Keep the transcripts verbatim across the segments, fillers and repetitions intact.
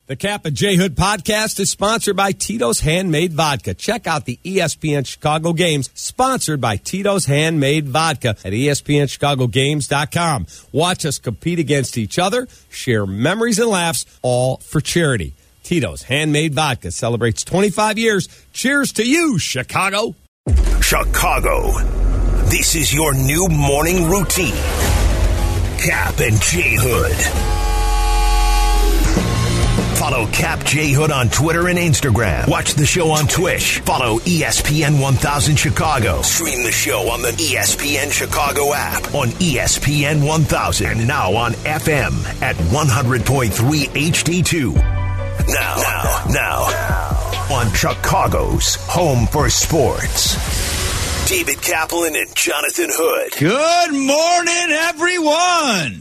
The Cap and J Hood podcast is sponsored by Tito's Handmade Vodka. Check out the E S P N Chicago games sponsored by Tito's Handmade Vodka at E S P N Chicago Games dot com. Watch us compete against each other, share memories and laughs, all for charity. Tito's Handmade Vodka celebrates twenty-five years. Cheers to you, Chicago. Chicago, this is your new morning routine. Cap and J Hood. Follow Cap J Hood on Twitter and Instagram. Watch the show on Twitch. Follow E S P N one thousand Chicago. Stream the show on the E S P N Chicago app, on E S P N one thousand, and now on F M at one hundred point three H D two. Now, now, now, on Chicago's home for sports. David Kaplan and Jonathan Hood. Good morning, everyone.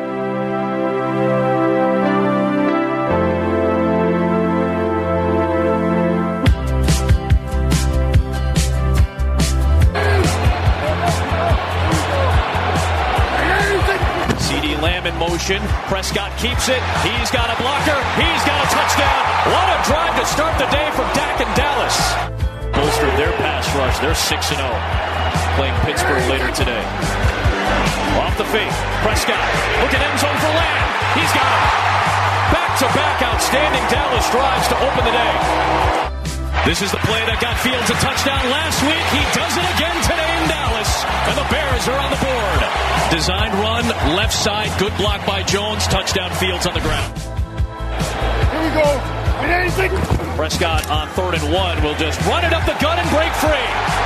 Lamb in motion. Prescott keeps it. He's got a blocker. He's got a touchdown. What a drive to start the day from Dak and Dallas. Bolstered their pass rush. They're six and oh. Playing Pittsburgh later today. Off the fake. Prescott. Look at end zone for Lamb. He's got it. Back-to-back outstanding Dallas drives to open the day. This is the play that got Fields a touchdown last week. He does it again today in Dallas. And the Bears are on the board. Designed run, left side, good block by Jones. Touchdown, Fields on the ground. Here we go. Prescott on third and one will just run it up the gut and break free.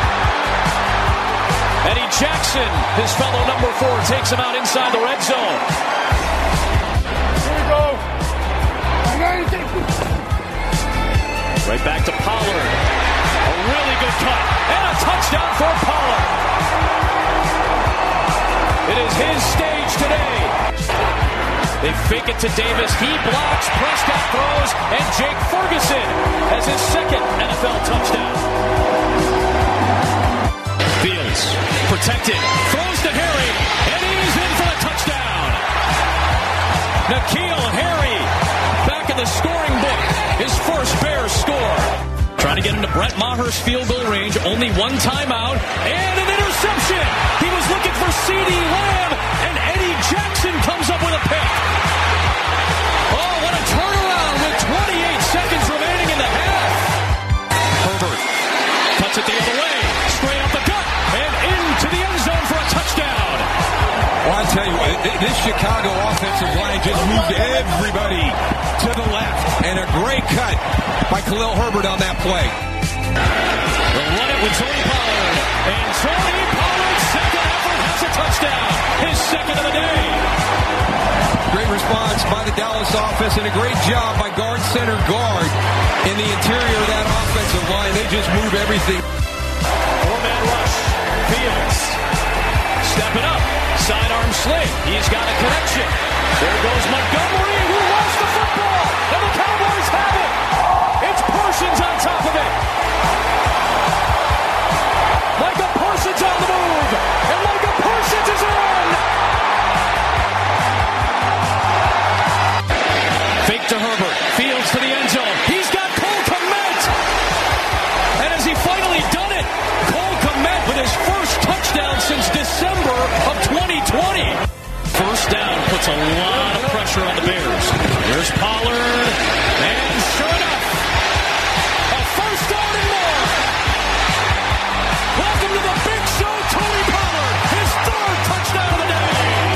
Eddie Jackson, his fellow number four, takes him out inside the red zone. Here we go. Right back to Pollard. A really good cut. And a touchdown for Pollard. It is his stage today. They fake it to Davis. He blocks. Prescott throws. And Jake Ferguson has his second N F L touchdown. Fields protected. Throws to Harry. And he's in for a touchdown. N'Keal Harry back in the scoring book. His first Bears score. Trying to get into Brett Maher's field goal range. Only one timeout. And an interception. He was looking for CeeDee Lamb. And Eddie Jackson comes up with a pick. Oh, what a turnaround with twenty-eight seconds remaining in the half. Herbert cuts it the other way. Straight up the gut. And into the end zone for a touchdown. Well, I'll tell you what, this Chicago offensive line just moved everybody to the left. And a great cut by Khalil Herbert on that play. They'll run it with Tony Pollard. And Tony Pollard's second effort has a touchdown. His second of the day. Great response by the Dallas offense and a great job by guard center guard in the interior of that offensive line. They just move everything. Four-man rush. Fields. Stepping up. Sidearm sling. He's got a connection. There goes Montgomery, who lost the football. And the Cowboys have it. It's Parsons on top of it. Micah Parsons on the move. And Micah Parsons is in. Fake to Herbert. Fields to the end zone. He's got Cole Kmet. And has he finally done it? Cole Kmet with his first touchdown since December of twenty twenty. First down puts a lot of pressure on the Bears. There's Pollard. And sure enough, a first down and more. Welcome to the big show, Tony Pollard. His third touchdown of the day.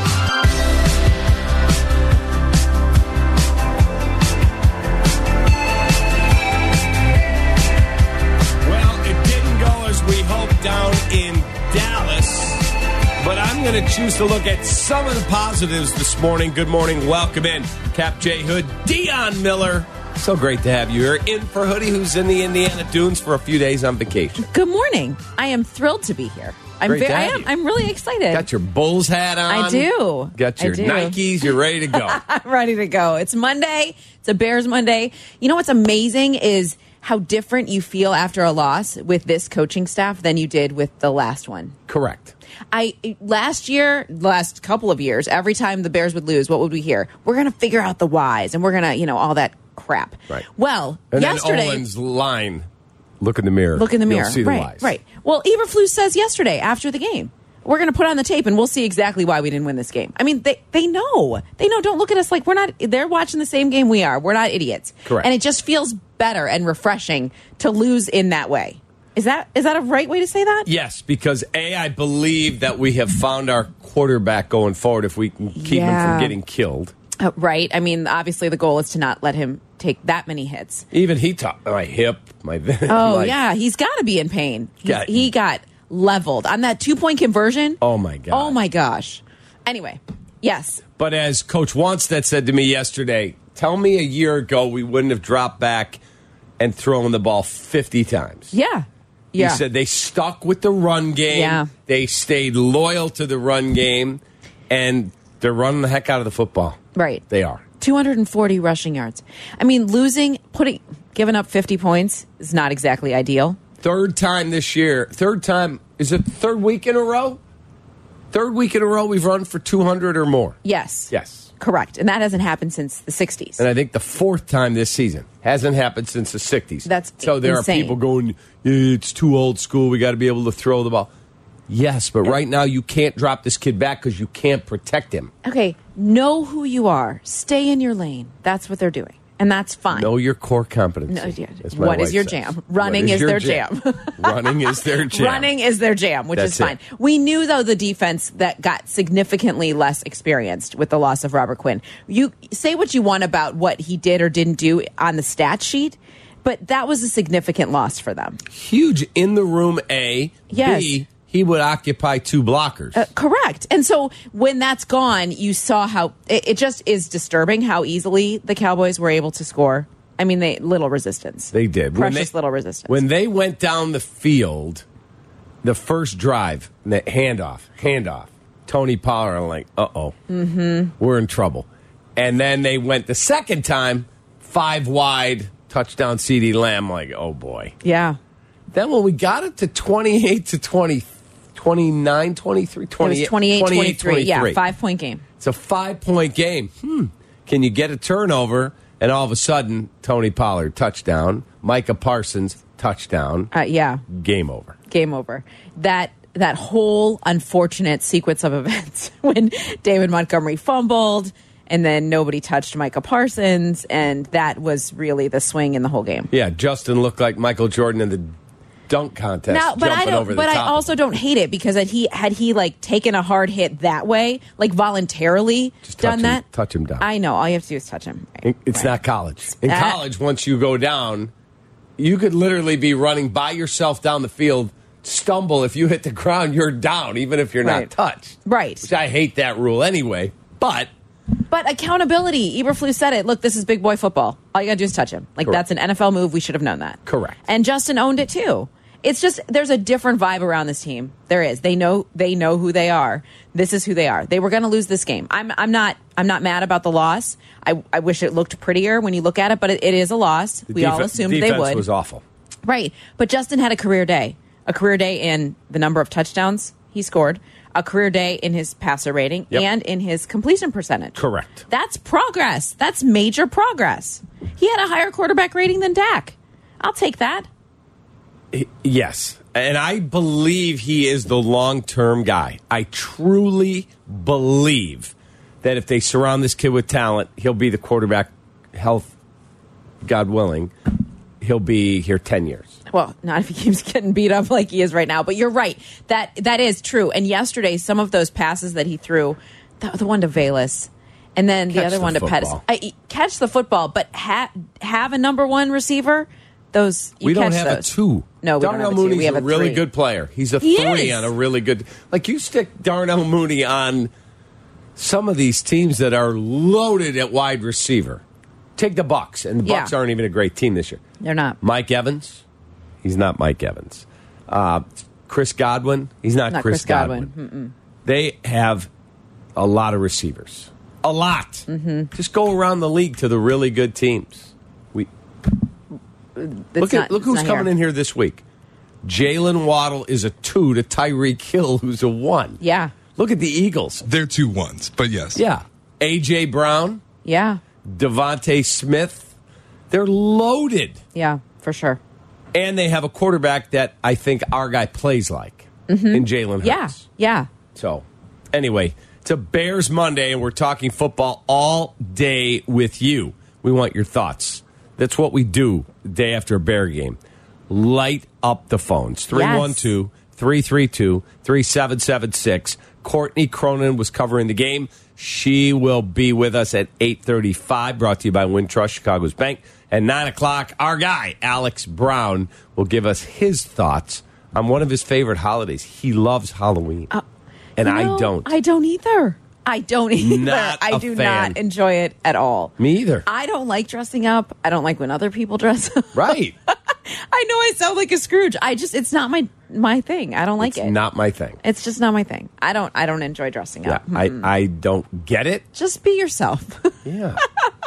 Well, it didn't go as we hoped down in Dallas. But I'm going to choose to look at some of the positives this morning. Good morning. Welcome in. Cap J Hood, Dion Miller. So great to have you here. In for Hoodie, who's in the Indiana Dunes for a few days on vacation. Good morning. I am thrilled to be here. I'm Great very, to I have am. you. I'm really excited. Got your Bulls hat on. I do. Got your I do. Nikes. You're ready to go. I'm ready to go. It's Monday. It's a Bears Monday. You know what's amazing is how different you feel after a loss with this coaching staff than you did with the last one. Correct. I last year, last couple of years, every time the Bears would lose, what would we hear? We're going to figure out the whys, and we're going to, you know, all that crap. Right. Well, and yesterday, then Owen's line, look in the mirror. Look in the mirror. You'll see the right, lies. right. Well, Eberflus says yesterday after the game, we're going to put on the tape and we'll see exactly why we didn't win this game. I mean, they they know. They know. Don't look at us like we're not. They're watching the same game we are. We're not idiots. Correct. And it just feels better and refreshing to lose in that way. Is that is that a right way to say that? Yes, because A, I believe that we have found our quarterback going forward if we can keep Yeah. him from getting killed. Uh, right. I mean, obviously the goal is to not let him take that many hits. Even he talked, my hip, my this. Oh, like, yeah. He's got to be in pain. He, Yeah. he got leveled on that two-point conversion. Oh, my God. Oh, my gosh. Anyway, yes. But as Coach Wanstead said to me yesterday, tell me a year ago we wouldn't have dropped back and thrown the ball fifty times. Yeah. Yeah. He said they stuck with the run game. Yeah. They stayed loyal to the run game, and they're running the heck out of the football. Right. They are. two hundred forty rushing yards. I mean, losing, putting, giving up fifty points is not exactly ideal. Third time this year. Third time. Is it third week in a row? Third week in a row we've run for two hundred or more. Yes. Yes. Correct. And that hasn't happened since the sixties. And I think the fourth time this season. Hasn't happened since the sixties. That's so there insane. are people going, it's too old school. We got to be able to throw the ball. Yes, but right now you can't drop this kid back because you can't protect him. Okay. Know who you are. Stay in your lane. That's what they're doing. And that's fine. Know your core competency. No, yeah. as my What is wife your says. jam? What Running is your their jam. Running is their jam. Running is their jam, which That's is fine. it. We knew, though, the defense that got significantly less experienced with the loss of Robert Quinn. You say what you want about what he did or didn't do on the stat sheet, but that was a significant loss for them. Huge in the room, A. Yes. B, he would occupy two blockers. Uh, correct. And so when that's gone, you saw how it, it just is disturbing how easily the Cowboys were able to score. I mean, they little resistance. They did. When Precious they- little resistance. When they went down the field, the first drive, the handoff, handoff, Tony Pollard, I'm like, uh-oh, mm-hmm. we're in trouble. And then they went the second time, five wide, touchdown CeeDee Lamb, like, oh, boy. yeah. Then when we got it to twenty-eight to twenty, twenty-nine, twenty-three, It was twenty-eight, twenty-eight twenty-three. twenty-three. Yeah, five-point game. It's a five-point game. Hmm. Can you get a turnover, and all of a sudden, Tony Pollard, touchdown. Micah Parsons, touchdown. Uh, yeah. Game over. Game over. That that whole unfortunate sequence of events when David Montgomery fumbled and then nobody touched Micah Parsons, and that was really the swing in the whole game. Yeah, Justin looked like Michael Jordan in the dunk contest. Now, but I jumping over don't. the But I top of also him. don't hate it because had he had he like taken a hard hit that way, like voluntarily Just touch done him- that, touch him down. I know. All you have to do is touch him. Right, It's right. not college. In Uh, college, once you go down, you could literally be running by yourself down the field, stumble. If you hit the ground, you're down, even if you're Right. not touched. Right. Which I hate that rule anyway. But But accountability. Eberflus said it. Look, this is big boy football. All you got to do is touch him. Like, Correct. that's an N F L move. We should have known that. Correct. And Justin owned it, too. It's just, there's a different vibe around this team. There is. They know, they know who they are. This is who they are. They were going to lose this game. I'm, I'm not, I'm not mad about the loss. I, I wish it looked prettier when you look at it, but it, it is a loss. the We all defen- assumed defense they would. was awful. Right. But Justin had a career day. A career day in the number of touchdowns he scored, a career day in his passer rating, Yep. and in his completion percentage. Correct. That's progress. That's major progress. He had a higher quarterback rating than Dak. I'll take that. Yes. And I believe he is the long-term guy. I truly believe that if they surround this kid with talent, he'll be the quarterback, health, God willing, he'll be here ten years. Well, not if he keeps getting beat up like he is right now. But you're right. That that is true. And yesterday, some of those passes that he threw, the, the one to Valus, and then the Catch other the one to Pettis. football. I, catch the football, but ha- have a number one receiver. Those you We don't catch have those. a two. No, we don't Darnell have a two. Mooney's We have a a really three. good player. He's a He three is. on a really good. Like you stick Darnell Mooney on some of these teams that are loaded at wide receiver. Take the Bucks, and the Bucks Yeah. aren't even a great team this year. They're not. Mike Evans, he's not Mike Evans. Uh, Chris Godwin, he's not, Not Chris, Chris Godwin. Godwin. They have a lot of receivers. A lot. Mm-hmm. Just go around the league to the really good teams. We look at not, look who's coming here. in here this week. Jalen Waddle is a two to Tyreek Hill, who's a one. Yeah. Look at the Eagles. They're two ones, but yes. Yeah. A J. Brown. Yeah. Devontae Smith. They're loaded. Yeah, for sure. And they have a quarterback that I think our guy plays like mm-hmm. in Jalen Hurts. Yeah, yeah. So, anyway, it's a Bears Monday, and we're talking football all day with you. We want your thoughts. That's what we do day after a Bear game. Light up the phones. three one two, three three two, three seven seven six. Courtney Cronin was covering the game. She will be with us at eight thirty-five, brought to you by Wintrust, Chicago's Bank. At nine o'clock, our guy, Alex Brown, will give us his thoughts on one of his favorite holidays. He loves Halloween. Uh, and you know, I don't. I don't either. I don't either. Not I a do fan. not enjoy it at all. Me either. I don't like dressing up. I don't like when other people dress up. Right. I know I sound like a Scrooge. I just, it's not my my thing. I don't like it's it. It's not my thing. It's just not my thing. I don't I don't enjoy dressing yeah, up. I, I don't get it. Just be yourself. Yeah.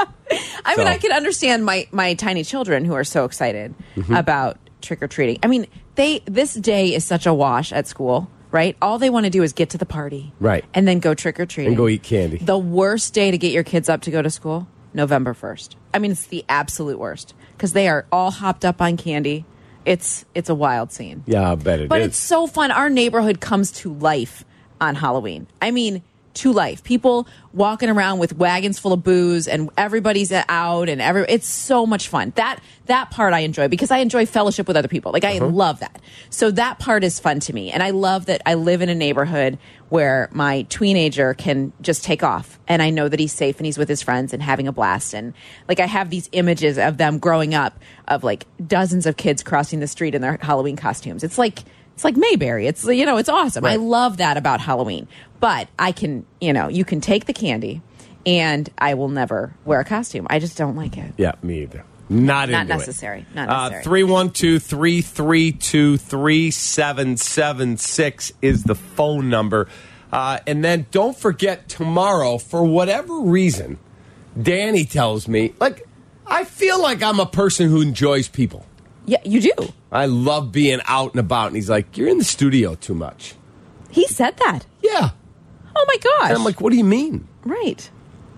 I so. mean, I can understand my, my tiny children who are so excited mm-hmm. about trick-or-treating. I mean, they this day is such a wash at school, right? All they want to do is get to the party. Right. And then go trick-or-treating. And go eat candy. The worst day to get your kids up to go to school, November first. I mean, it's the absolute worst because they are all hopped up on candy. It's it's a wild scene. Yeah, I bet it but is. But it's so fun. Our neighborhood comes to life on Halloween. I mean, to life. People walking around with wagons full of booze and everybody's out and every it's so much fun. That that part I enjoy because I enjoy fellowship with other people. Like I uh-huh. love that. So that part is fun to me. And I love that I live in a neighborhood where my teenager can just take off and I know that he's safe and he's with his friends and having a blast. And like I have these images of them growing up of like dozens of kids crossing the street in their Halloween costumes. It's like It's like Mayberry. It's, you know, it's awesome. Right. I love that about Halloween. But I can, you know, you can take the candy and I will never wear a costume. I just don't like it. Yeah, me either. Not, Not into necessary. It. Not necessary. Uh, three one two, three three two, three seven seven six is the phone number. Uh, and then don't forget tomorrow, for whatever reason, Danny tells me, like, I feel like I'm a person who enjoys people. Yeah, you do. I love being out and about. And he's like, you're in the studio too much. He said that? Yeah. Oh, my gosh. And I'm like, what do you mean? Right.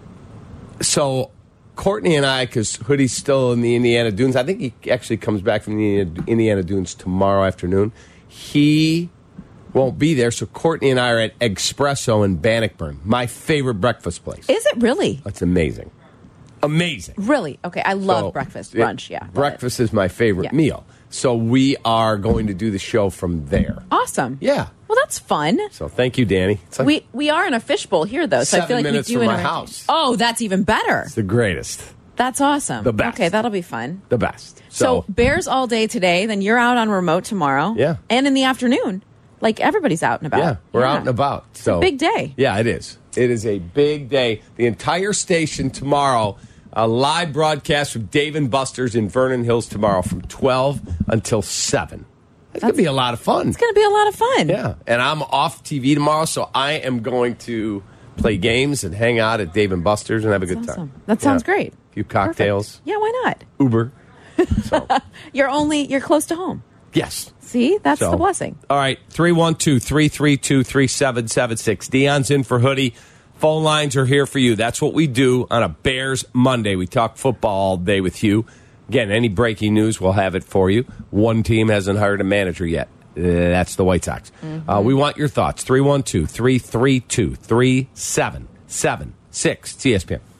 So Courtney and I, because Hoodie's still in the Indiana Dunes, I think he actually comes back from the Indiana Dunes tomorrow afternoon. He won't be there, so Courtney and I are at Espresso in Bannockburn, my favorite breakfast place. Is it really? It's amazing. Amazing. Really? Okay, I love so, breakfast. Brunch, yeah. Breakfast it. is my favorite yeah. meal. So we are going to do the show from there. Awesome. Yeah. Well, that's fun. So thank you, Danny. It's like we we are in a fishbowl here, though, so I feel like minutes we do from my interact. house. Oh, that's even better. It's the greatest. That's awesome. The best. Okay, that'll be fun. The best. So, So, Bears all day today, then you're out on remote tomorrow. Yeah. And in the afternoon. Like, everybody's out and about. yeah, we're out and about. So Big day. Yeah, it is. It is a big day. The entire station tomorrow, a live broadcast from Dave and Buster's in Vernon Hills tomorrow from twelve until seven. It's going to be a lot of fun. It's going to be a lot of fun. Yeah, and I'm off T V tomorrow, so I am going to play games and hang out at Dave and Buster's and have a That's good awesome. time. That sounds Yeah. great. A few cocktails. Perfect. Yeah, why not? Uber. So, You're only, you're close to home. yes. See? That's So, the blessing. All right, three one two, three three two, three seven seven six. Dion's in for Hoodie. Phone lines are here for you. That's what we do on a Bears Monday. We talk football all day with you. Again, any breaking news, we'll have it for you. One team hasn't hired a manager yet. Uh, that's the White Sox. Mm-hmm. Uh, we want your thoughts. three one two, three three two, three seven seven six. It's E S P N.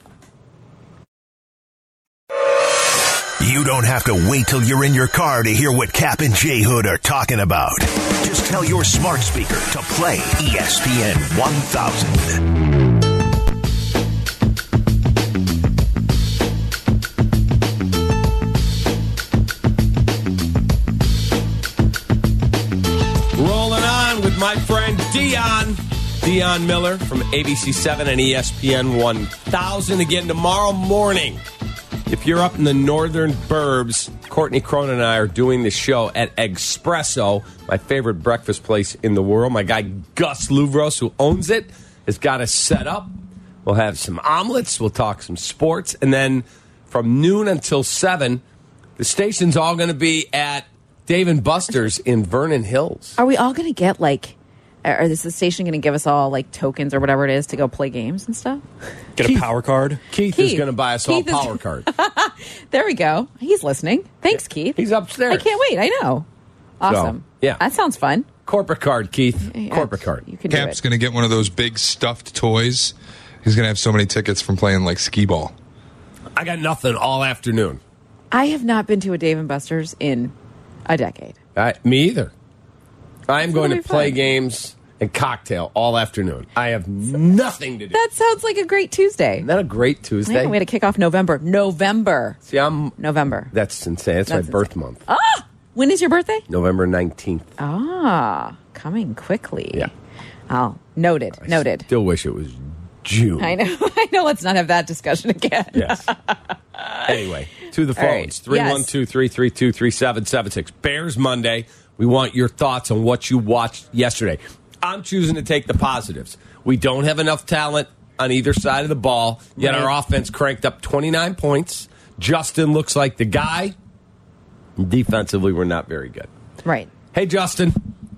You don't have to wait till you're in your car to hear what Cap and J Hood are talking about. Just tell your smart speaker to play E S P N one thousand. Rolling on with my friend Dion. Dion Miller from A B C seven and E S P N one thousand. Again, tomorrow morning, if you're up in the northern burbs, Courtney Cronin and I are doing the show at Espresso, my favorite breakfast place in the world. My guy Gus Louvros, who owns it, has got us set up. We'll have some omelets. We'll talk some sports. And then from noon until seven, The station's all going to be at Dave and Buster's in Vernon Hills. Are we all going to get like? Or is the station going to give us all like tokens or whatever it is to go play games and stuff? Get Keith, a power card. Keith, Keith is going to buy us Keith all is- power cards. There we go. He's listening. Thanks, Keith. He's upstairs. I can't wait. I know. Awesome. So, yeah. That sounds fun. Corporate card, Keith. Yeah, Corporate card. You can Cap's do it. going to get one of those big stuffed toys. He's going to have so many tickets from playing like skee ball. I got nothing all afternoon. I have not been to a Dave and Buster's in a decade. I, me either. I am going to gonna be play fun. games and cocktail all afternoon. I have nothing to do. That sounds like a great Tuesday. Isn't that a great Yeah, Tuesday? way to kick off November. November. See, I'm. November. That's insane. That's, That's my birth insane. month. Ah! When is your birthday? November nineteenth. Ah, coming quickly. Yeah. Oh, noted. Noted. Still wish it was June. I know. I know. Let's not have that discussion again. Yes. Anyway, to the All right. phones. three one two, three three two, three seven seven six. Bears Monday. We want your thoughts on what you watched yesterday. I'm choosing to take the positives. We don't have enough talent on either side of the ball, yet Right. our offense cranked up twenty-nine points. Justin looks like the guy. Defensively, we're not very good. Right. Hey, Justin.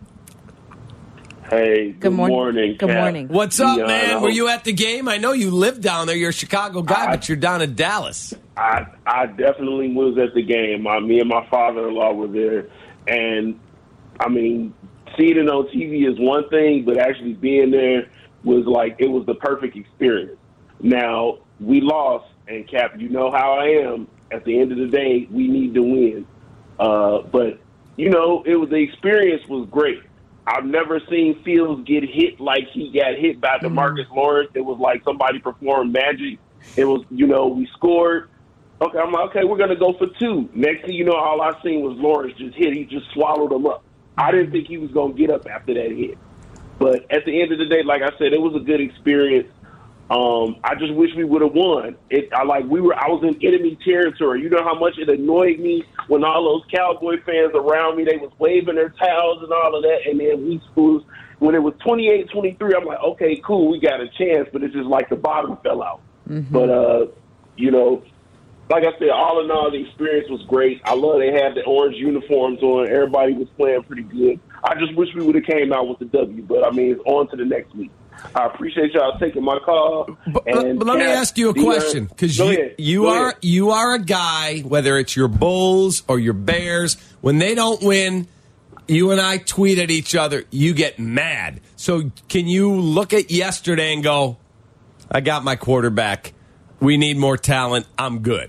Hey, good, Good morn- morning. good Cap. morning. What's up, Dion, man? I Were hope- you at the game? I know you live down there. You're a Chicago guy, I- but you're down in Dallas. I I definitely was at the game. My, me and my father-in-law were there, and I mean, seeing it on T V is one thing, but actually being there was like it was the perfect experience. Now we lost, and Cap, you know how I am. At the end of the day, we need to win. Uh, but you know, it was the experience was great. I've never seen Fields get hit like he got hit by DeMarcus Lawrence. It was like somebody performed magic. It was, you know, we scored. Okay, I'm like, okay, we're going to go for two. Next thing you know, all I seen was Lawrence just hit. He just swallowed him up. I didn't think he was going to get up after that hit. But at the end of the day, like I said, it was a good experience. Um, I just wish we would have won. It, I like we were. I was in enemy territory. You know how much it annoyed me when all those Cowboy fans around me, they was waving their towels and all of that, and then we was when it was twenty-eight twenty-three, I'm like, okay, cool, we got a chance, but it's just like the bottom fell out. Mm-hmm. But uh, you know, like I said, all in all, the experience was great. I love they had the orange uniforms on. Everybody was playing pretty good. I just wish we would have came out with the W, but I mean, it's on to the next week. I appreciate y'all taking my call. But, and but let me Cap, ask you a Dion, question, because go you, ahead. you Go are ahead. you are a guy, whether it's your Bulls or your Bears, when they don't win, you and I tweet at each other, you get mad. So can you look at yesterday and go, I got my quarterback. We need more talent. I'm good.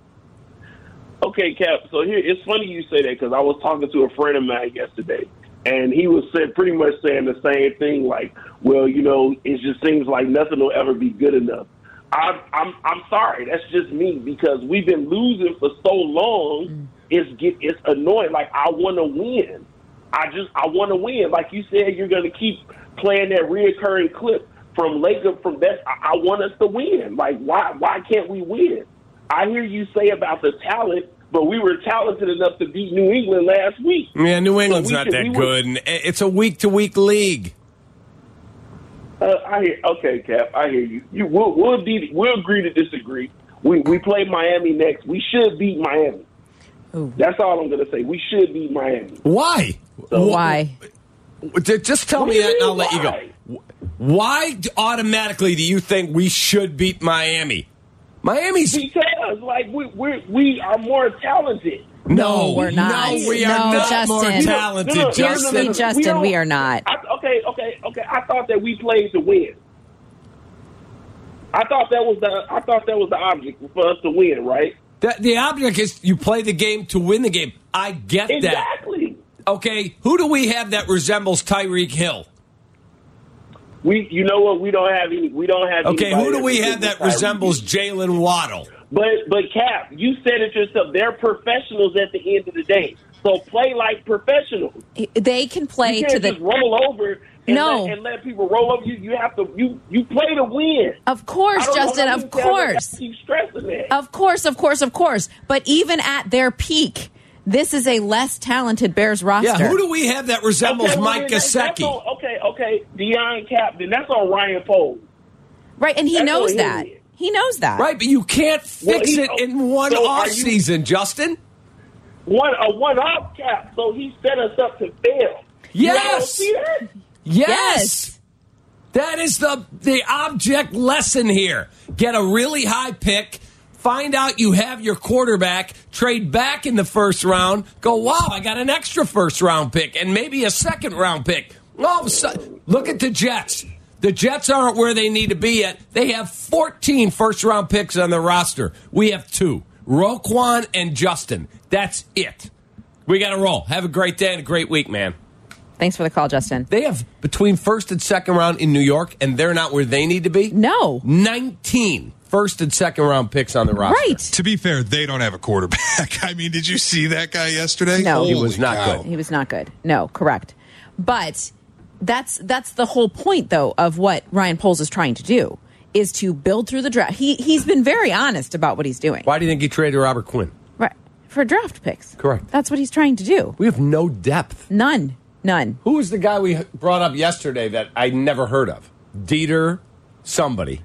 Okay, Cap. So here, it's funny you say that because I was talking to a friend of mine yesterday, and he was saying, pretty much saying the same thing. Like, well, you know, it just seems like nothing will ever be good enough. I, I'm I'm sorry, that's just me because we've been losing for so long. Mm. It's get it's annoying. Like I want to win. I just I want to win. Like you said, you're going to keep playing that reoccurring clip from Laker. From that, I, I want us to win. Like why why can't we win? I hear you say about the talent, but we were talented enough to beat New England last week. Yeah, New England's so not should, that we good, and it's a week-to-week league. Uh, I hear. Okay, Cap, I hear you. You we'll we'll, de- we'll agree to disagree. We we play Miami next. We should beat Miami. Ooh. That's all I'm going to say. We should beat Miami. Why? So, why? Just tell me that, and I'll let you go. Why automatically do you think we should beat Miami? Miami's because like we we we are more talented. No, we're not. No, we are no, not Justin. more talented, No, no, no, Hear Justin. me, We Justin. don't- We are not. I, okay, okay, okay. I thought that we played to win. I thought that was the I thought that was the object for us to win, right? The, the object is you play the game to win the game. I get that. Exactly. Okay, who do we have that resembles Tyreek Hill? We, you know what? We don't have any. We don't have. Okay, who anybody do we have that resembles Tyreek. Jalen Waddle? But but Cap, you said it yourself. They're professionals at the end of the day. So play like professionals. They can play You can't to the. just roll over. And No. let, and let people roll over. You you have to you you play to win. Of course, I don't know Justin. how Of you guys course. keep stressing that. Of course, of course, of course. But even at their peak, this is a less talented Bears roster. Yeah, who do we have that resembles Okay, well, Mike then that's- that's Gesicki? on- Okay, okay, Deion Captain. That's on Ryan Poles. Right, and he That's knows what he that. is. He knows that. Right, but you can't fix Well, he- it in one so are off you- season, Justin. one a one-off cap, so he set us up to fail. Yes. You don't see that? Yes. Yes. That is the the object lesson here. Get a really high pick, find out you have your quarterback, trade back in the first round, go, wow, I got an extra first round pick and maybe a second round pick. All of a sudden, look at the Jets. The Jets aren't where they need to be yet. They have fourteen first round picks on their roster. We have two, Roquan and Justin. That's it. We got to roll. Have a great day and a great week, man. Thanks for the call, Justin. They have between first and second round in New York, and they're not where they need to be. No. nineteen first and second round picks on the roster. Right. To be fair, they don't have a quarterback. I mean, did you see that guy yesterday? No. He was Holy not cow. good. He was not good. No, correct. But that's that's the whole point, though, of what Ryan Poles is trying to do, is to build through the draft. He, he's been very honest about what he's doing. Why do you think he traded Robert Quinn? Right. For draft picks. Correct. That's what he's trying to do. We have no depth. None. None. Who was the guy we brought up yesterday that I never heard of? Dieter somebody.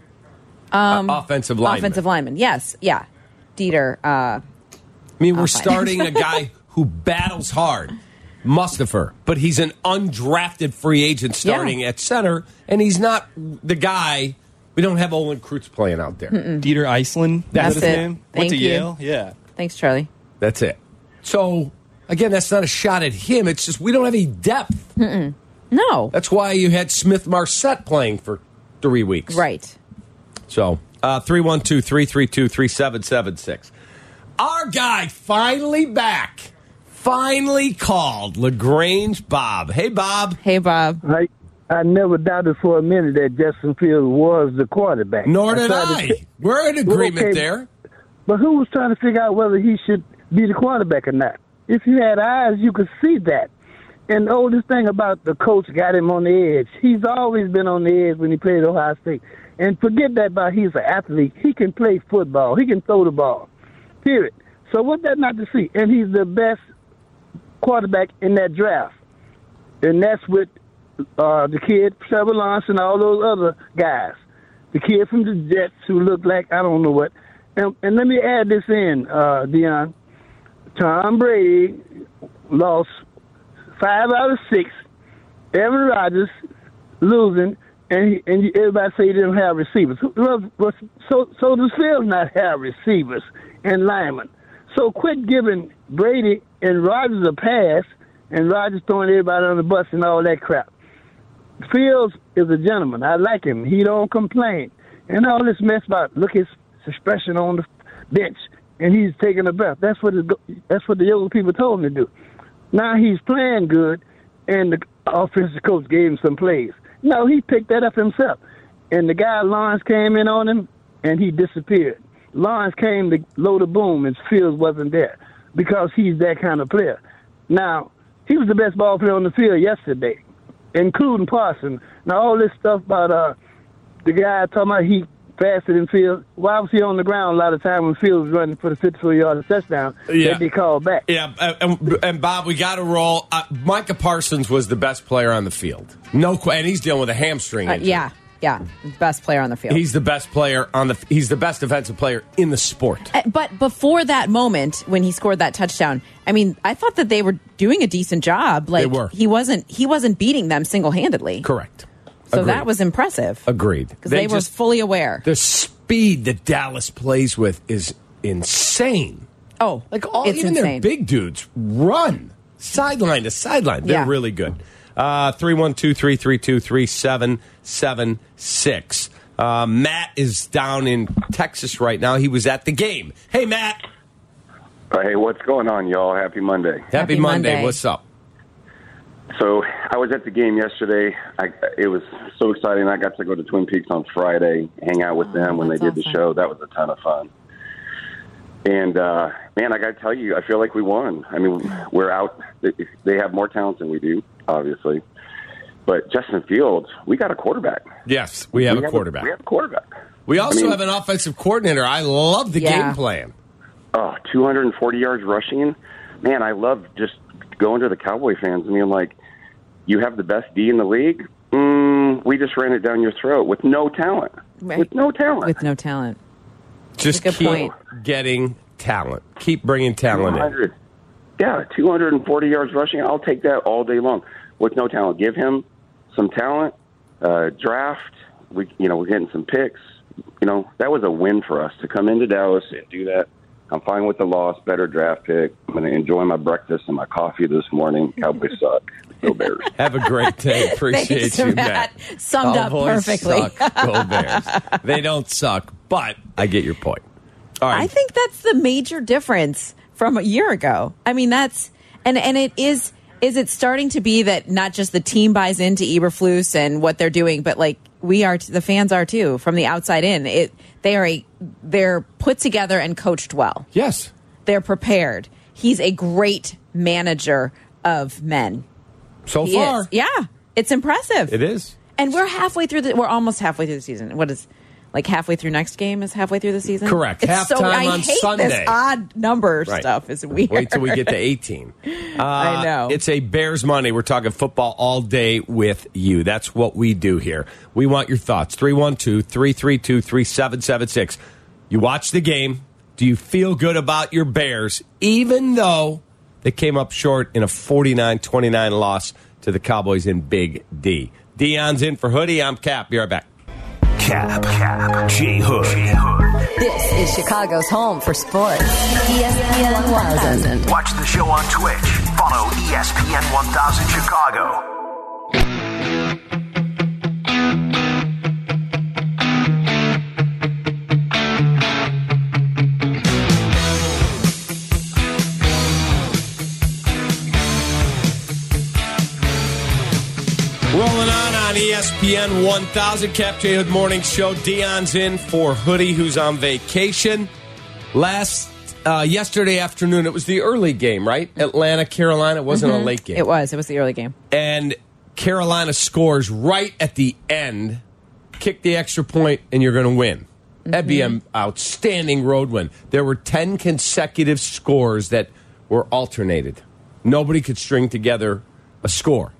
Um, uh, offensive lineman. Offensive lineman. Yes. Yeah. Dieter. Uh, I mean, we're fine. starting a guy who battles hard. Mustafer. But he's an undrafted free agent starting Yeah. at center, and he's not the guy. We don't have Olin Kreutz playing out there. Mm-mm. Dieter Iceland. That's is that his it. name? Thank Went to you. Yale. Yeah. Thanks, Charlie. That's it. So, again, that's not a shot at him. It's just we don't have any depth. Mm-mm. No. That's why you had Smith Marset playing for three weeks. Right. So, uh, three one two, three three two, three seven seven six. Our guy finally back. Finally called. LaGrange Bob. Hey, Bob. Hey, Bob. I, I never doubted for a minute that Justin Fields was the quarterback. Nor did tried to I. fi- We're in agreement Okay, there. But who was trying to figure out whether he should be the quarterback or not? If you had eyes, you could see that. And the oldest thing about the coach got him on the edge. He's always been on the edge when he played Ohio State. And forget that about he's an athlete. He can play football. He can throw the ball. Period. So what's that not to see? And he's the best quarterback in that draft. And that's with uh, the kid, Trevor Lawrence, and all those other guys. The kid from the Jets who looked like I don't know what. And, and let me add this in, uh, Dion. Tom Brady lost five out of six. Aaron Rodgers losing, and he, and everybody say he didn't have receivers. Well, so so does Fields not have receivers and linemen. So quit giving Brady and Rodgers a pass, and Rodgers throwing everybody on the bus and all that crap. Fields is a gentleman. I like him. He don't complain. And all this mess about look his expression on the bench, and he's taking a breath. That's what the, that's what the yoga people told him to do. Now he's playing good, and the offensive coach gave him some plays. No, he picked that up himself. And the guy Lawrence came in on him, and he disappeared. Lawrence came to load a boom, and Fields wasn't there because he's that kind of player. Now, he was the best ball player on the field yesterday, including Parsons. Now, all this stuff about uh, the guy talking about he faster than Fields. Why was he on the ground a lot of time when Fields was running for the fifty-four yard touchdown Yeah. that they called back? Yeah, and, and Bob, we got to roll. Uh, Micah Parsons was the best player on the field. No, qu- and he's dealing with a hamstring Uh, injury. yeah. Yeah. Best player on the field. He's the best player on the. He's the best defensive player in the sport. Uh, But before that moment, when he scored that touchdown, I mean, I thought that they were doing a decent job. Like They were. he wasn't. He wasn't beating them single handedly. Correct. So Agreed. that was impressive. Agreed. Because they, were just- fully aware. The speed that Dallas plays with is insane. Oh, Like all it's even insane. their big dudes run sideline to sideline. They're Yeah. really good. Uh, three one two, three three two, three seven seven six. Uh, Matt is down in Texas right now. He was at the game. Hey, Matt. Hey, what's going on, y'all? Happy Monday. Happy, Happy Monday. Monday. What's up? So I was at the game yesterday. I, it was so exciting. I got to go to Twin Peaks on Friday, hang out with Oh, them when they that's did the awesome. show. That was a ton of fun. And, uh, man, I got to tell you, I feel like we won. I mean, we're out. They have more talent than we do, obviously. But Justin Fields, we got a quarterback. Yes, we have we a quarterback. we have a quarterback. We also I mean- have an offensive coordinator. I love the Yeah. game plan. Oh, two hundred forty yards rushing. Man, I love just going to the Cowboy fans. I mean, like, you have the best D in the league. Mm, we just ran it down your throat with no talent. Right. With no talent. With no talent. Just That's a good keep point. getting talent. Keep bringing talent in. two hundred, Yeah, two hundred forty yards rushing. I'll take that all day long. With no talent, give him some talent. Uh, draft. We, you know, we're getting some picks. You know, that was a win for us to come into Dallas and do that. I'm fine with the loss. Better draft pick. I'm going to enjoy my breakfast and my coffee this morning. Cowboys suck. Go Bears. Have a great day. Appreciate Thanks, you, Matt. Matt. Summed up Cowboys perfectly. Suck. Go Bears. They don't suck, but I get your point. All right. I think that's the major difference from a year ago. I mean, that's and and it is. Is it starting to be that not just the team buys into Eberflus and what they're doing, but like we are, the fans are too, from the outside in. It they are a they're put together and coached well. Yes, they're prepared. He's a great manager of men. So he far, is. Yeah, it's impressive. It is, and we're halfway through the. We're almost halfway through the season. What is? Like halfway through next game is halfway through the season? Correct. It's Halftime so, I on hate Sunday. This odd number right. stuff is weird. Wait till we get to eighteen. Uh, I know. It's a Bears Monday. We're talking football all day with you. That's what we do here. We want your thoughts. three one two, three three two, three seven seven six. You watch the game. Do you feel good about your Bears, even though they came up short in a forty-nine twenty-nine loss to the Cowboys in Big D? Dion's in for Hoodie. I'm Cap. Be right back. Cap, Cap, J Hood. This is Chicago's home for sports. E S P N one thousand. Watch the show on Twitch. Follow E S P N one thousand Chicago. Rolling on on E S P N one thousand, Cap J Hood Morning Show. Dion's in for Hoodie, who's on vacation. Last, uh, yesterday afternoon, it was the early game, right? Atlanta, Carolina. It wasn't mm-hmm. a late game. It was. It was the early game. And Carolina scores right at the end, kick the extra point, and you're going to win. Mm-hmm. That'd be an outstanding road win. There were ten consecutive scores that were alternated. Nobody could string together a score.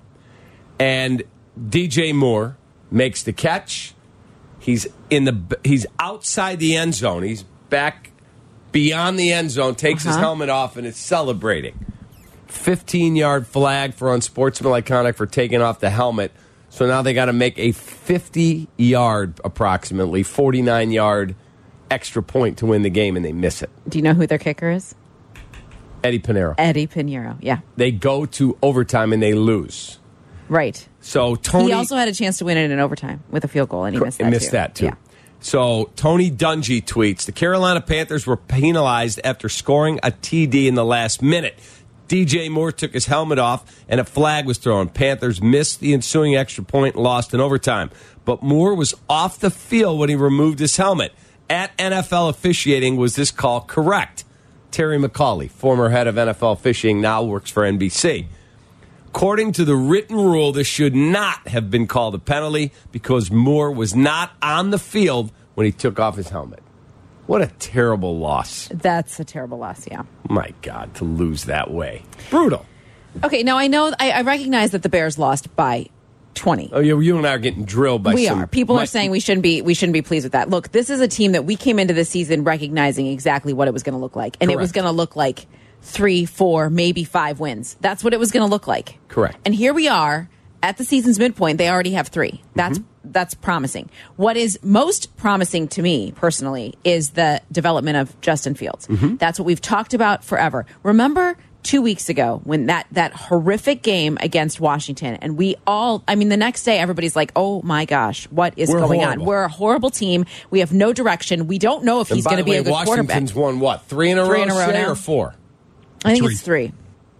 And D J Moore makes the catch. He's in the he's outside the end zone. He's back beyond the end zone, takes uh-huh. his helmet off, and is celebrating. fifteen-yard flag for unsportsmanlike conduct for taking off the helmet. So now they got to make a fifty-yard, approximately forty-nine-yard extra point to win the game, and they miss it. Do you know who their kicker is? Eddie Pinheiro. Eddie Pinheiro, yeah. They go to overtime, and they lose. Right. So Tony, he also had a chance to win it in overtime with a field goal, and he missed that missed too. that too. Yeah. So Tony Dungy tweets, the Carolina Panthers were penalized after scoring a T D in the last minute. D J Moore took his helmet off, and a flag was thrown. Panthers missed the ensuing extra point and lost in overtime. But Moore was off the field when he removed his helmet. At N F L officiating, was this call correct? Terry McCauley, former head of N F L officiating, now works for N B C. According to the written rule, this should not have been called a penalty because Moore was not on the field when he took off his helmet. What a terrible loss. That's a terrible loss, yeah. My God, to lose that way. Brutal. Okay, now I know, I, I recognize that the Bears lost by twenty. Oh, yeah, you and I are getting drilled by we some... We are. People my, are saying we shouldn't be we shouldn't be pleased with that. Look, this is a team that we came into the season recognizing exactly what it was going to look like. And correct. It was going to look like three, four, maybe five wins. That's what it was going to look like. Correct. And here we are at the season's midpoint. They already have three. That's mm-hmm. that's promising. What is most promising to me personally is the development of Justin Fields. Mm-hmm. That's what we've talked about forever. Remember two weeks ago when that that horrific game against Washington, and we all, I mean, the next day everybody's like, oh my gosh, what is We're going horrible. on? We're a horrible team. We have no direction. We don't know if he's going to be way, a good Washington's quarterback. won what? Three in a three row, in a row say, now? Or four? I think three. it's three.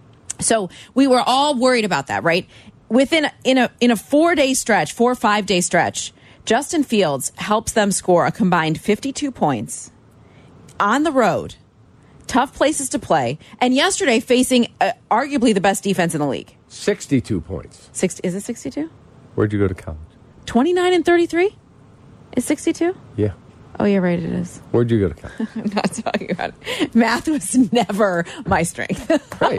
So we were all worried about that, right? Within in a in a four day stretch, four or five day stretch, Justin Fields helps them score a combined fifty-two points on the road, tough places to play, and yesterday facing uh, arguably the best defense in the league. Sixty-two points. Sixty is it sixty-two? Where'd you go to college? Twenty-nine and thirty-three. Is sixty-two? Yeah. Oh, you're right, it is. Where'd you go to college? I'm not talking about it. Math was never my strength. Right.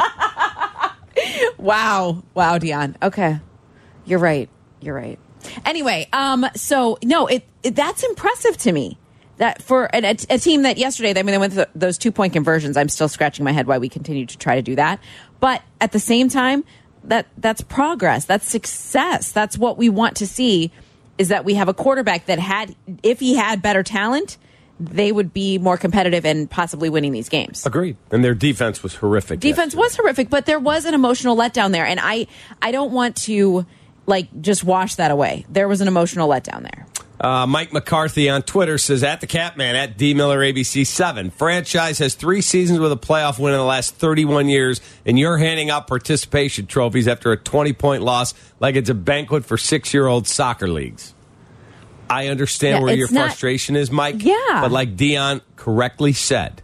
Wow. Wow, Dion. Okay. You're right. You're right. Anyway, um, so, no, it, it that's impressive to me. that for a, a, a team that yesterday, I mean, they went through those two-point conversions. I'm still scratching my head why we continue to try to do that. But at the same time, that that's progress. That's success. That's what we want to see, is that we have a quarterback that had, if he had better talent, they would be more competitive and possibly winning these games. Agreed. And their defense was horrific. Defense yesterday. was horrific, but there was an emotional letdown there. And I, I don't want to like just wash that away. There was an emotional letdown there. Uh, Mike McCarthy on Twitter says, at the Catman, at D Miller A B C seven, franchise has three seasons with a playoff win in the last thirty-one years, and you're handing out participation trophies after a twenty-point loss like it's a banquet for six-year-old soccer leagues. I understand yeah, where your not, frustration is, Mike. Yeah. But like Dion correctly said,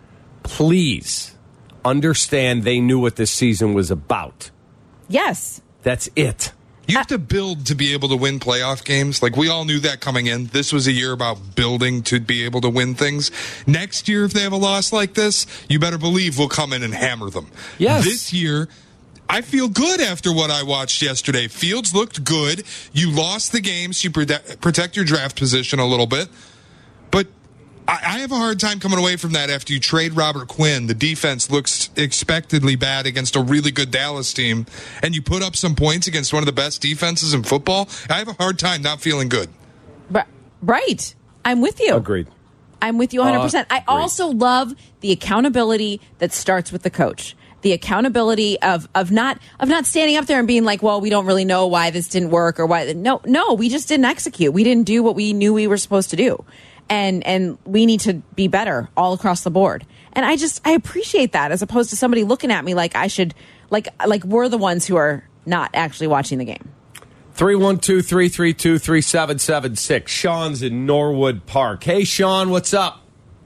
please understand they knew what this season was about. Yes. That's it. You have to build to be able to win playoff games. Like, we all knew that coming in. This was a year about building to be able to win things. Next year, if they have a loss like this, you better believe we'll come in and hammer them. Yes. This year, I feel good after what I watched yesterday. Fields looked good. You lost the game, so you prote- protect your draft position a little bit. But I, I have a hard time coming away from that after you trade Robert Quinn. The defense looks expectedly bad against a really good Dallas team, and you put up some points against one of the best defenses in football. I have a hard time not feeling good. Right. I'm with you. Agreed. I'm with you one hundred percent. Uh, I also love the accountability that starts with the coach. The accountability of of not of not standing up there and being like, well, we don't really know why this didn't work or why. No, no, we just didn't execute. We didn't do what we knew we were supposed to do. And and we need to be better all across the board. And I just I appreciate that, as opposed to somebody looking at me like I should like like we're the ones who are not actually watching the game. three one two, three three two, three seven seven six. Sean's in Norwood Park. Hey, Sean, what's up?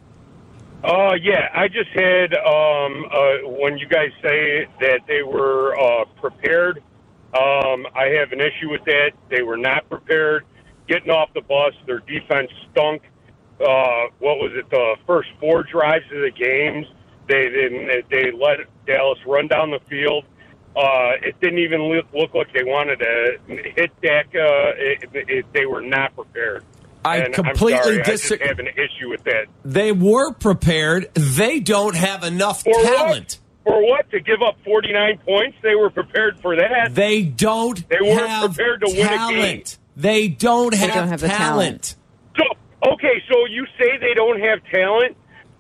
Uh, yeah, I just had, um, uh, when you guys say that they were uh, prepared, um, I have an issue with that. They were not prepared. Getting off the bus, their defense stunk. Uh, what was it, the first four drives of the games, they didn't, they let Dallas run down the field. Uh, it didn't even look, look like they wanted to hit Dak. Uh, it, it, they were not prepared. I and completely I'm sorry, disagree. I just have an issue with that. They were prepared. They don't have enough For talent. What? For what? To give up forty-nine points? They were prepared for that. They don't They weren't have prepared to talent. win a game. They don't have, they don't have the talent. talent. So, okay, so you say they don't have talent,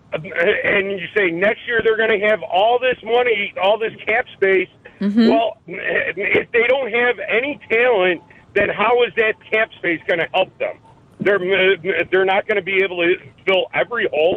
and you say next year they're going to have all this money, all this cap space. Mm-hmm. Well, if they don't have any talent, then how is that cap space going to help them? They're they're not going to be able to fill every hole.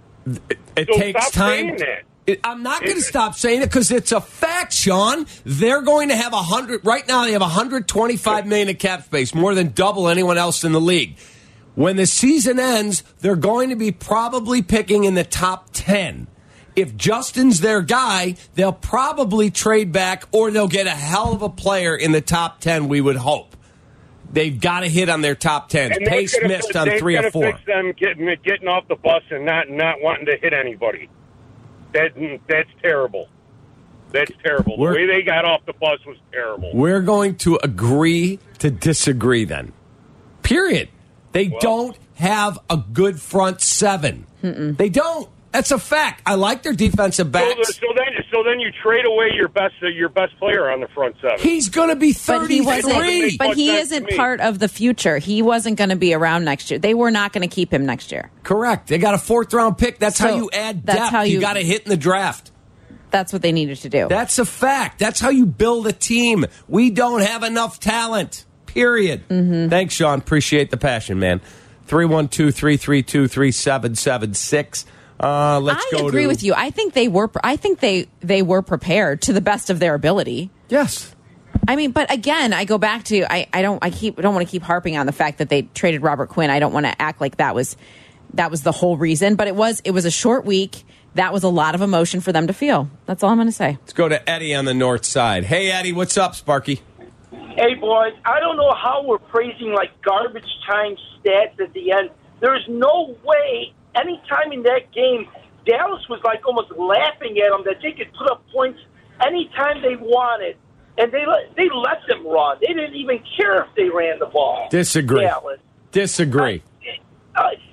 It, it so takes stop time. saying that. It, I'm not going to stop saying it because it's a fact, Sean. They're going to have a hundred right now. They have one hundred twenty-five million in cap space, more than double anyone else in the league. When the season ends, they're going to be probably picking in the top ten. If Justin's their guy, they'll probably trade back, or they'll get a hell of a player in the top ten. We would hope. They've got to hit on their top tens. And Pace gonna, missed on three or four. Fix them getting getting off the bus and not not wanting to hit anybody. That that's terrible. That's terrible. We're, the way they got off the bus was terrible. We're going to agree to disagree then. Period. They well, don't have a good front seven. Mm-mm. They don't. That's a fact. I like their defensive backs. So, so then, so then you trade away your best uh, your best player on the front seven. He's going to be But he thirty-three. wasn't. But he isn't part of the future. He wasn't going to be around next year. They were not going to keep him next year. Correct. They got a fourth round pick. That's So how you add that's depth. how you you- got to hit in the draft. That's what they needed to do. That's a fact. That's how you build a team. We don't have enough talent. Period. Mm-hmm. Thanks, Sean. Appreciate the passion, man. three one two, three three two, three seven seven six. Uh, let's I go agree to, with you. I think they were. I think they they were prepared to the best of their ability. Yes. I mean, but again, I go back to I. I don't. I keep. I don't want to keep harping on the fact that they traded Robert Quinn. I don't want to act like that was that was the whole reason. But it was. It was a short week. That was a lot of emotion for them to feel. That's all I'm going to say. Let's go to Eddie on the north side. Hey, Eddie, what's up, Sparky? Hey, boys, I don't know how we're praising, like, garbage time stats at the end. There's no way, any time in that game, Dallas was, like, almost laughing at them that they could put up points anytime they wanted. And they let, they let them run. They didn't even care if they ran the ball. Disagree. Dallas. Disagree. Uh, uh,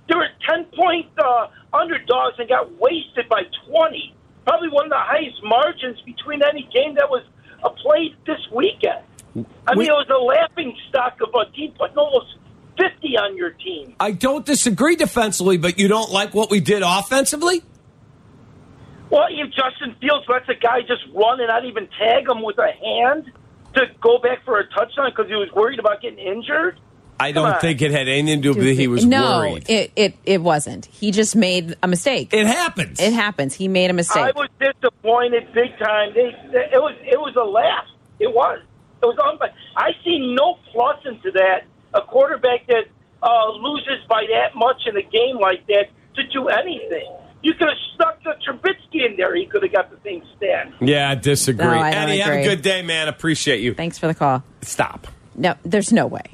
They were ten-point uh, underdogs and got wasted by twenty. Probably one of the highest margins between any game that was uh, played this weekend. I mean, it was a laughing stock of a team putting almost fifty on your team. I don't disagree defensively, but you don't like what we did offensively? Well, if Justin Fields lets a guy just run and not even tag him with a hand to go back for a touchdown because he was worried about getting injured? I don't think it had anything to do with he was no, worried. it, it it wasn't. He just made a mistake. It happens. It happens. He made a mistake. I was disappointed big time. They, they, it was it was a laugh. It was. It was on. I see no plus into that. A quarterback that uh, loses by that much in a game like that to do anything. You could have stuck the Trubisky in there. He could have got the same stat. Yeah, I disagree. No, I don't Eddie, have a agree. good day, man. Appreciate you. Thanks for the call. Stop. No, there's no way.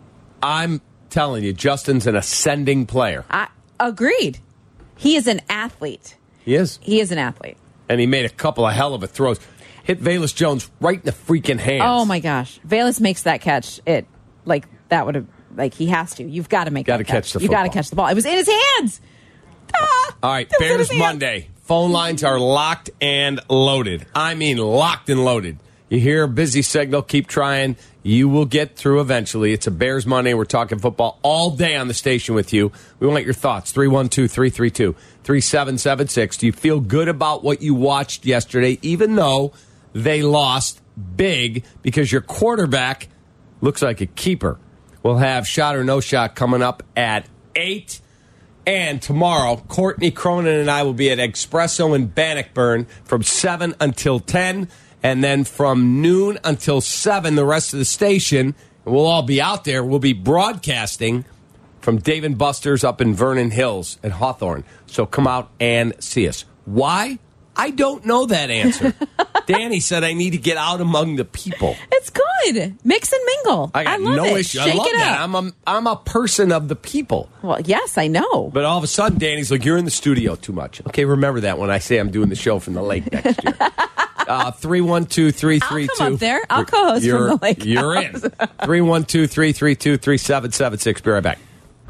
I'm telling you, Justin's an ascending player. I agreed. He is an athlete. He is. He is an athlete. And he made a couple of hell of a throws. Hit Velus Jones right in the freaking hands. Oh my gosh, Velus makes that catch. It like that would have like he has to. You've got to make. Gotta that catch the You got to football. catch the ball. It was in his hands. Ah, All right, it was in Bears his hands. Monday. Phone lines are locked and loaded. I mean, locked and loaded. You hear a busy signal, keep trying. You will get through eventually. It's a Bears Monday. We're talking football all day on the station with you. We want your thoughts. three one two, three three two, three seven seven six. Do you feel good about what you watched yesterday, even though they lost big because your quarterback looks like a keeper? We'll have Shot or No Shot coming up at eight. And tomorrow, Courtney Cronin and I will be at Espresso in Bannockburn from seven until ten. And then from noon until seven, the rest of the station, and we'll all be out there. We'll be broadcasting from Dave and Buster's up in Vernon Hills at Hawthorne. So come out and see us. Why? I don't know that answer. Danny said I need to get out among the people. It's good. Mix and mingle. I got love no it. issue. Shake I love it that. up. I'm a, I'm a person of the people. Well, yes, I know. But all of a sudden, Danny's like, you're in the studio too much. Okay, remember that when I say I'm doing the show from the lake next year. Uh, three one two, three three two. I'll come up there. I'll co-host You're- from the lake. You're in. three one two, three three two, three seven seven six. Be right back.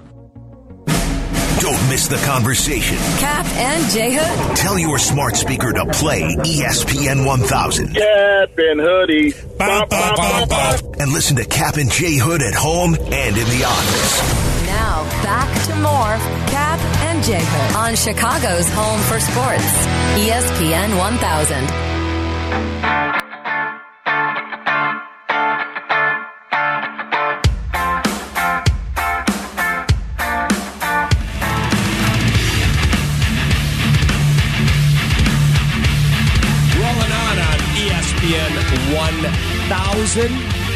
Don't miss the conversation. Cap and J Hood. Tell your smart speaker to play E S P N one thousand. Cap and Hoodie. And listen to Cap and J Hood at home and in the office. Now, back to more Cap and J Hood on Chicago's home for sports. E S P N one thousand. Rolling on on E S P N one thousand.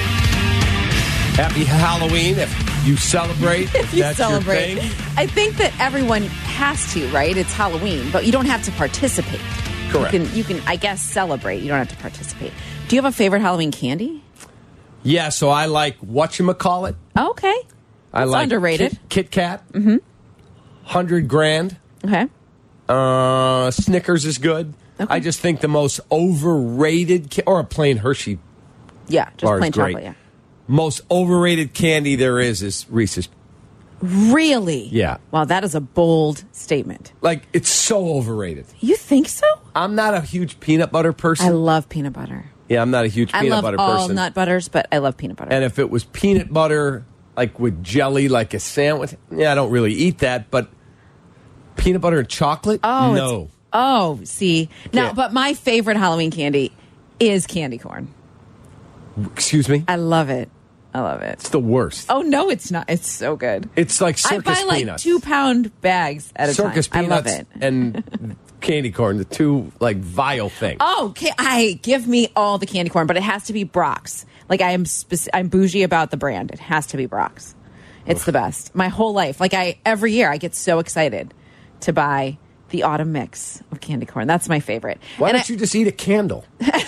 Happy Halloween if you celebrate. If, You that's celebrate. your thing. I think that everyone has to, right? It's Halloween, but you don't have to participate. Correct. You can, you can, I guess, celebrate. You don't have to participate. Do you have a favorite Halloween candy? Yeah, so I like whatchamacallit. Oh, okay. I It's like underrated. Kit, Kit Kat. Mm-hmm. Hundred grand. Okay. Uh, Snickers is good. Okay. I just think the most overrated, ca- or a plain Hershey Yeah, just bar is plain great. chocolate, yeah. Most overrated candy there is is Reese's. Really? Yeah. Wow, that is a bold statement. Like, it's so overrated. You think so? I'm not a huge peanut butter person. I love peanut butter. yeah, I'm not a huge I peanut love butter all person. nut butters, but I love peanut butter. And if it was peanut butter, like with jelly, like a sandwich, yeah, I don't really eat that. But peanut butter and chocolate, oh, no. it's- Oh, see. Now, Can't. but my favorite Halloween candy is candy corn. Excuse me? I love it. I love it. It's the worst. Oh, no, it's not. It's so good. It's like circus I buy like peanuts. two pound bags at a circus time. peanuts I love it. and candy corn, the two like vile things. Oh, okay. I give me all the candy corn, but it has to be Brock's. Like I am, speci- I'm bougie about the brand. It has to be Brock's. It's the best. My whole life, like I every year, I get so excited to buy the autumn mix of candy corn. That's my favorite. Why And don't I- you just eat a candle?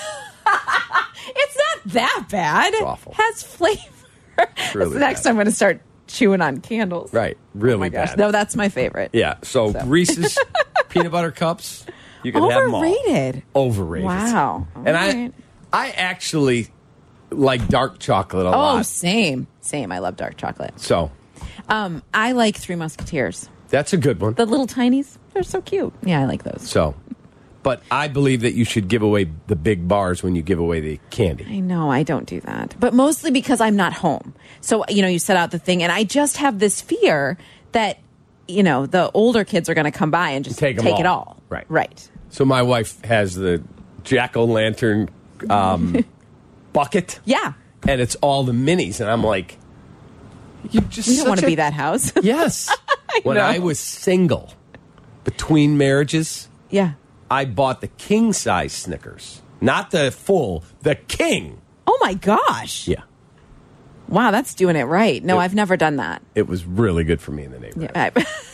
It's not that bad. It's awful. It has flavor. That's really the next bad. time I'm going to start chewing on candles. Right. Really Oh my gosh. bad. No, that's my favorite. Yeah. So, So. Reese's peanut butter cups, you can have them all. Overrated. Overrated. Wow. And All I, right. I actually like dark chocolate a Oh, lot. same. Same. I love dark chocolate. So, Um, I like Three Musketeers. That's a good one. The little tinies, they're so cute. Yeah, I like those. So, but I believe that you should give away the big bars when you give away the candy. I know, I don't do that. But mostly because I'm not home. So, you know, you set out the thing, and I just have this fear that, you know, the older kids are going to come by and just Take take, 'em all. it all. Right. Right. So my wife has the jack-o'-lantern um, bucket. Yeah. And it's all the minis. And I'm like, you just You don't want to such a- be that house. Yes. When know. I was single, between marriages, Yeah. I bought the king-size Snickers. Not the full, the king. Oh, my gosh. Yeah. Wow, that's doing it right. No, It- I've never done that. It was really good for me in the neighborhood. Yeah,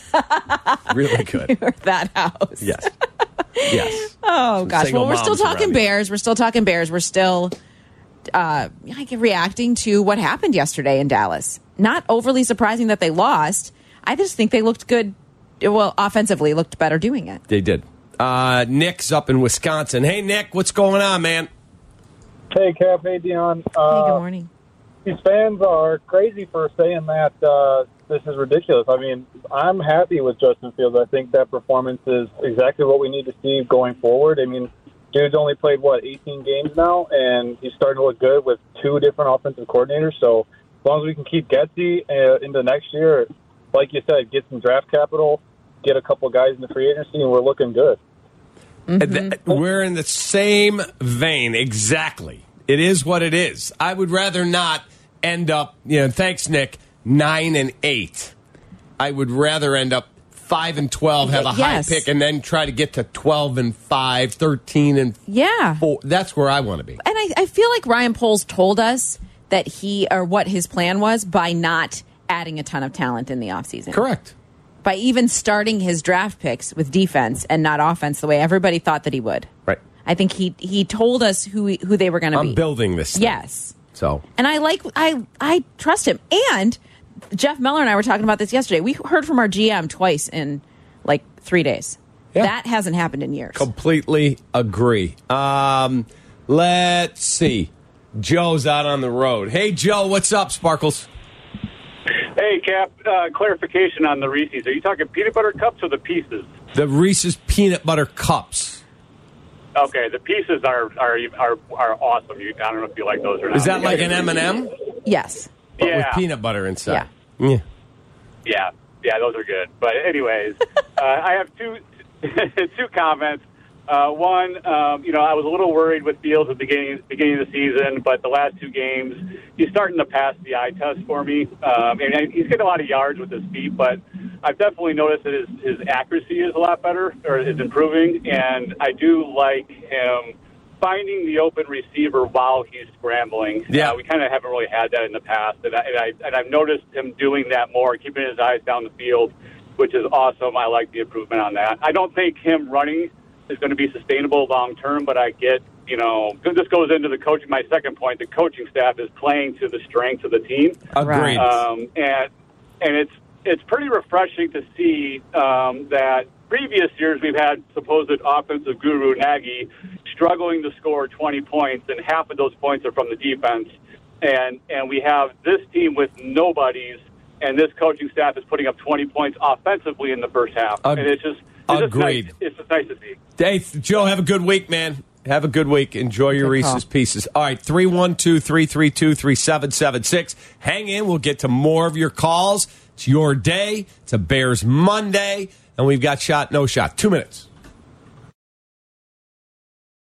I- Really good. Or that house. Yes. Yes. Oh, Some gosh. single Well, we're still moms around talking me. Bears. We're still talking Bears. We're still uh, like reacting to what happened yesterday in Dallas. Not overly surprising that they lost. I just think they looked good. Well, offensively, looked better doing it. They did. Uh, Nick's up in Wisconsin. Hey, Nick, what's going on, man? Hey, Cap. Hey, Dion. Uh, hey, good morning. These fans are crazy for saying that uh, this is ridiculous. I mean, I'm happy with Justin Fields. I think that performance is exactly what we need to see going forward. I mean, dude's only played, what, eighteen games now, and he's starting to look good with two different offensive coordinators. So as long as we can keep Getsy uh, into next year, like you said, get some draft capital, get a couple guys in the free agency, and we're looking good. Th- We're in the same vein, exactly. It is what it is. I would rather not end up, you know, thanks, Nick, nine and eight. I would rather end up five and twelve, have a Yes. high pick, and then try to get to twelve and five, thirteen and Yeah. four. That's where I want to be. And I, I feel like Ryan Poles told us that he, or what his plan was by not adding a ton of talent in the offseason. Correct. By even starting his draft picks with defense and not offense the way everybody thought that he would. Right. I think he he told us who he, who they were going to be. I'm building this thing. Yes. So And I like I I trust him. And Jeff Meller and I were talking about this yesterday. We heard from our G M twice in like three days. Yeah. That hasn't happened in years. completely agree. Um, let's see. Joe's out on the road. Hey, Joe, what's up, Sparkles? Hey, Cap, uh, clarification on the Reese's. Are you talking peanut butter cups or the pieces? The Reese's Peanut Butter Cups. Okay, the pieces are are are, are awesome. You, I don't know if you like those or not. Is that like an M and M? Yes. But Yeah. with peanut butter inside. Yeah. Yeah, yeah, those are good. But anyways, uh, I have two two comments. Uh, one, um, you know, I was a little worried with Fields at the beginning beginning of the season, but the last two games, he's starting to pass the eye test for me. Um, and he's getting a lot of yards with his feet, but I've definitely noticed that his, his accuracy is a lot better, or is improving, and I do like him finding the open receiver while he's scrambling. Yeah. Uh, we kind of haven't really had that in the past, and, I, and, I, and I've noticed him doing that more, keeping his eyes down the field, which is awesome. I like the improvement on that. I don't think him running is going to be sustainable long term, but I get, you know, this goes into the coaching. My second point, the coaching staff is playing to the strengths of the team. Agreed. Um, and and it's it's pretty refreshing to see um, that previous years we've had supposed offensive guru Nagy struggling to score twenty points, and half of those points are from the defense. And and we have this team with nobodies, and this coaching staff is putting up twenty points offensively in the first half. Ag- and it's just it's just Agreed. nice. It's just nice to see. Hey, Joe, have a good week, man. Have a good week. Enjoy your Good Reese's call. Pieces. All right, three one two, three three two, three seven seven six. Hang in. We'll get to more of your calls. It's your day. It's a Bears Monday, and we've got shot, no shot. Two minutes.